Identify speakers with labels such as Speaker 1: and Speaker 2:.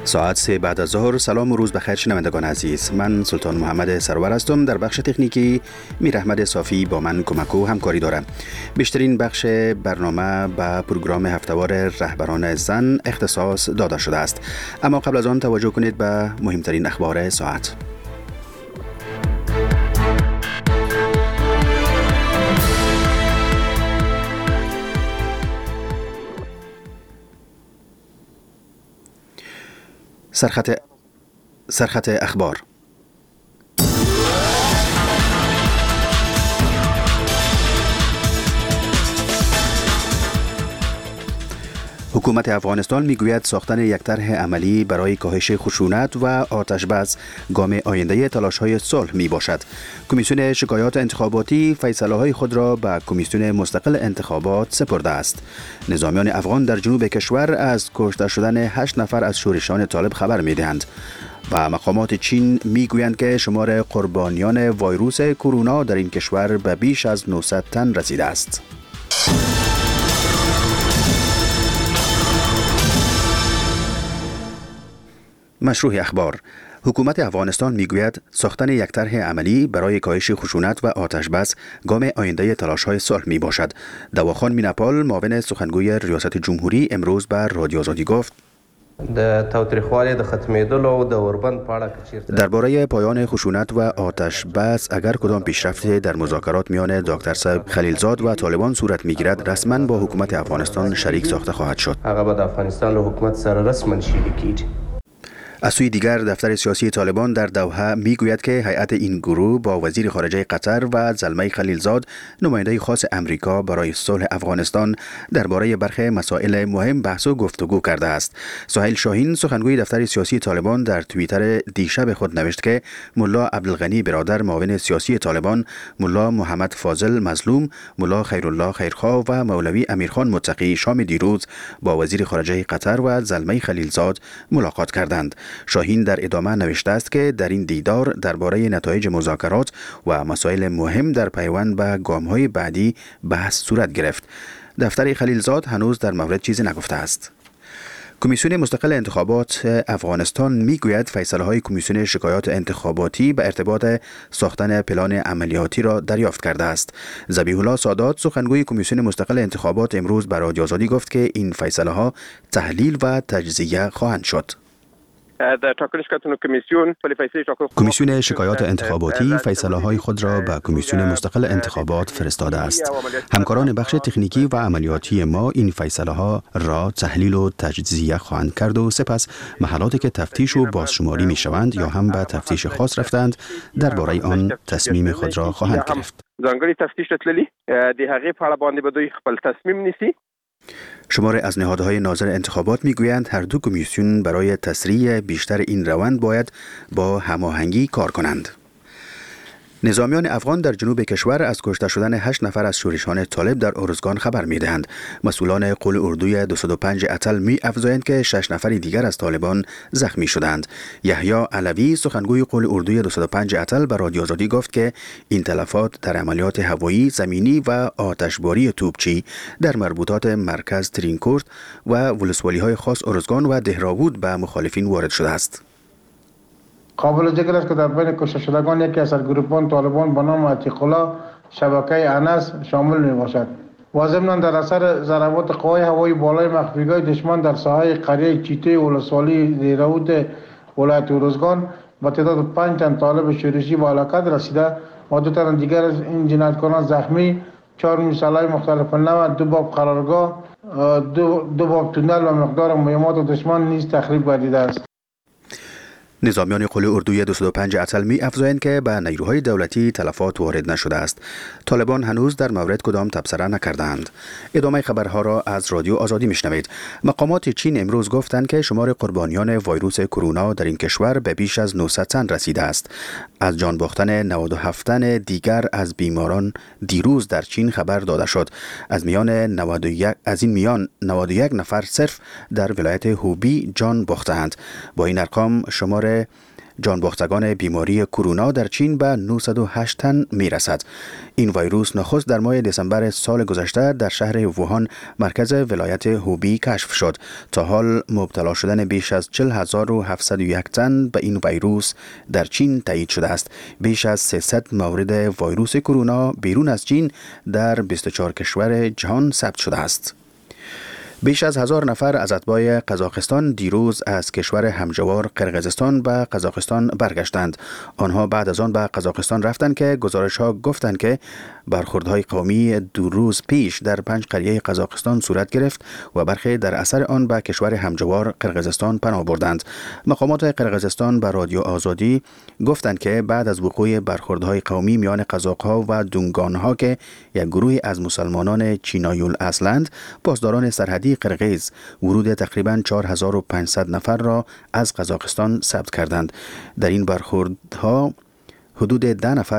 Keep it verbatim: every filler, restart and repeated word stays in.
Speaker 1: ساعت سه بعد از ظهر. سلام و روز بخیر شنوندگان عزیز. من سلطان محمد سرور هستم. در بخش تکنیکی میر احمد صافی با من کمک و همکاری دارم. بیشترین بخش برنامه به پروگرام هفتهوار رهبران زن اختصاص داده شده است. اما قبل از آن توجه کنید به مهمترین اخبار ساعت. سرخط سرخط اخبار. حکومت افغانستان میگوید ساختن یک طرح عملی برای کاهش خشونت و آتش بس گام آینده تلاش‌های صلح می باشد. کمیسیون شکایات انتخاباتی فیصله‌های خود را به کمیسیون مستقل انتخابات سپرده است. نظامیان افغان در جنوب کشور از کشته شدن هشت نفر از شورشان طالب خبر می‌دهند و مقامات چین میگویند که شمار قربانیان ویروس کرونا در این کشور به بیش از نهصد تن رسیده است. مشروع اخبار. حکومت افغانستان میگوید ساختن یک طرح عملی برای کاهش خشونت و آتش بس گام آینده تلاش‌های صلح می باشد. دواخان میناپال معاون سخنگوی ریاست جمهوری امروز بر رادیو آزادی گفت
Speaker 2: د تاوتریخوالي د ختمېدلو او د اوربند په اړه که چیرته
Speaker 1: درباره پایان خشونت و آتش بس اگر کدام پیشرفتی در مذاکرات میان دکتر صاحب خلیلزاد و طالبان صورت میگیرد رسما با حکومت افغانستان شریک ساخته خواهد شد.
Speaker 2: هغه به د افغانستان له حکومت سره رسما شریکیږي.
Speaker 1: از سوی دیگر دفتر سیاسی طالبان در دوحه میگوید که هیئت این گروه با وزیر خارجه قطر و زلمه خلیلزاد نماینده خاص امریکا برای صلح افغانستان درباره برخی مسائل مهم بحث و گفتگو کرده است. سهیل شاهین سخنگوی دفتر سیاسی طالبان در توییتر دیشب خود نوشت که ملا عبدالغنی برادر معاون سیاسی طالبان، ملا محمد فاضل مظلوم، ملا خیرالله خیرخواه و مولوی امیرخان متقی شام دیروز با وزیر خارجه قطر و زلمه خلیلزاد ملاقات کردند. شاهین در ادامه نوشته است که در این دیدار درباره نتایج مذاکرات و مسائل مهم در پیوند به گام‌های بعدی بحث صورت گرفت. دفتر خلیلزاد هنوز در مورد چیزی نگفته است. کمیسیون مستقل انتخابات افغانستان میگوید فیصله‌های کمیسیون شکایات انتخاباتی به ارتباط ساختن پلان عملیاتی را دریافت کرده است. ذبیح الله سادات سخنگوی کمیسیون مستقل انتخابات امروز بر رادیو آزادی گفت که این فیصله‌ها تحلیل و تجزیه خواهند شد. کمیسیون شکایات انتخاباتی فیصله‌های خود را به کمیسیون مستقل انتخابات فرستاده است. همکاران بخش تکنیکی و عملیاتی ما این فیصله‌ها را تحلیل و تجزیه خواهند کرد و سپس محلاتی که تفتیش و بازشماری می‌شوند یا هم به تفتیش خاص رفتند درباره آن تصمیم خود را خواهند گرفت.
Speaker 3: ځانګړي تفتیش تللی د هغې په اړه باندې به دوی خپل تصمیم نیسي.
Speaker 1: شمار از نهادهای ناظر انتخابات میگویند هر دو کمیسیون برای تسریع بیشتر این روند باید با هماهنگی کار کنند. نظامیان افغان در جنوب کشور از کشته شدن هشت نفر از شورشان طالب در ارزگان خبر می‌دهند. مسئولان قول اردوی دویست و پنج اتل می افزایند که شش نفر دیگر از طالبان زخمی شدند. یحیی علوی سخنگوی قول اردوی دویست و پنج اتل به رادیو آزادی گفت که این تلفات در عملیات هوایی، زمینی و آتشباری توپچی در مربوطات مرکز ترینکورت و ولسوالی‌های خاص ارزگان و دهراوود به مخالفین وارد شده است.
Speaker 4: قابل ذکر است که در بین کشته شدگان یکی از سرگروهان طالبان به نام عتیق الله شبکه انس شامل می باشد. و ضمن در اثر ضربات قوای هوایی بالای مخفیگاه دشمن در ساحه قریه چیته ولسوالی دهراوود ولایت ارزگان با تعداد پنج تن طالب شورشی به هلاکت رسیده و دو تن دیگر از این جنایتکاران زخمی، چهار مسلح مختلف نوع، دو باب قرارگاه، دو, دو باب تونل و مقدار مهمات دشمن نیز تخریب گردیده است.
Speaker 1: نظامیان قول اردوی دویست و پنج اتل می افزایند که به نیروهای دولتی تلفات وارد نشده است. طالبان هنوز در مورد کدام تبصره نکردند. ادامه خبرها را از رادیو آزادی میشنوید. مقامات چین امروز گفتند که شمار قربانیان ویروس کرونا در این کشور به بیش از نهصد تن رسیده است. از جان باختن نود و هفت تن دیگر از بیماران دیروز در چین خبر داده شد. از میان نود و یک از این میان نود و یک نفر صرف در ولایت هوبی جان باختند. با این ارقام شمار جانباختگان بیماری کرونا در چین به نهصد و هشت تن می رسد. این ویروس نخست در ماه دسامبر سال گذشته در شهر ووهان مرکز ولایت هوبی کشف شد. تا حال مبتلا شدن بیش از چهل هزار و هفتصد و یک تن به این ویروس در چین تایید شده است. بیش از سیصد مورد ویروس کرونا بیرون از چین در بیست و چهار کشور جهان ثبت شده است. بیش از هزار نفر از اتباع قزاقستان دیروز از کشور همجوار قرقیزستان به قزاقستان برگشتند. آنها بعد از آن به قزاقستان رفتند که گزارش‌ها گفتند که برخوردهای قومی دو روز پیش در پنج قریه قزاقستان صورت گرفت و برخی در اثر آن به کشور همجوار قرقیزستان پناه بردند. مقامات قرقیزستان به رادیو آزادی گفتند که بعد از وقوع برخوردهای قومی میان قزاق‌ها و دونگان‌ها که یک گروه از مسلمانان چینایی الاصلند، پاسداران سرحدی قرقیز ورود تقریباً چهار هزار و پانصد نفر را از قزاقستان ثبت کردند. در این برخوردها حدود ده نفر